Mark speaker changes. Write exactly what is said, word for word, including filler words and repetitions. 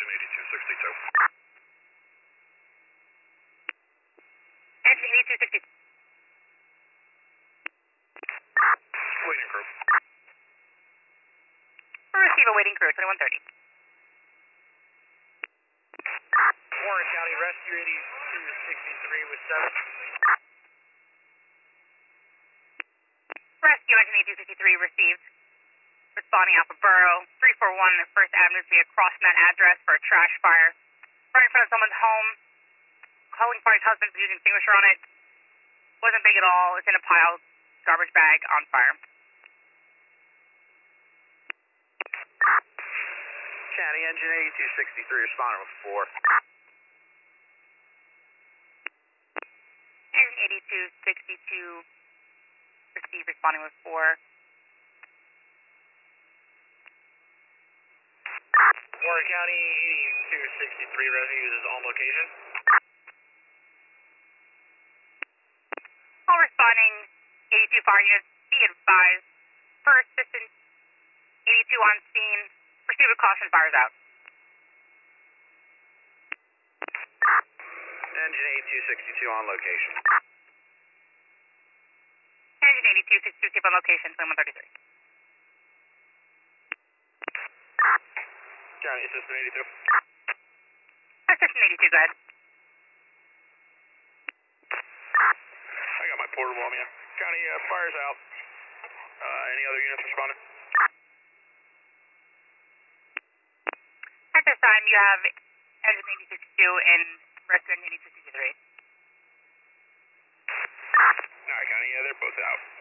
Speaker 1: Engine eighty-two sixty-two.
Speaker 2: Engine eighty-two sixty-two.
Speaker 1: Waiting crew.
Speaker 2: Receive a waiting crew, twenty-one thirty.
Speaker 1: Warren County Rescue eighty-two sixty-three with seven.
Speaker 2: Rescue Engine eighty-two sixty-three received. Responding Alpha Borough, three four one First Avenue via crossing that address for a trash fire. Right in front of someone's home. Calling party's husband with using extinguisher on it. Wasn't big at all. It's in a pile, garbage bag on fire.
Speaker 1: County Engine eighty-two sixty-three responding with four.
Speaker 2: Engine eighty-two sixty-two received, responding with four.
Speaker 1: Warren County eighty-two sixty-three rescue is on location.
Speaker 2: All responding eighty-two fire units, be advised. First assistant eighty-two on scene. Proceed with caution, fires out.
Speaker 1: Engine eighty-two sixty-two on location.
Speaker 2: Engine eighty-two sixty-two on location, twenty-one thirty-three.
Speaker 1: County Assistant eighty-two.
Speaker 2: Assistant eighty-two, go ahead.
Speaker 1: I got my portable on me. County, uh, fire's out. Uh, any other units responding?
Speaker 2: At this time, you have Engine eighty-two sixty-two and Rescue Engine eighty-two sixty-three.
Speaker 1: Alright, County, yeah, they're both out.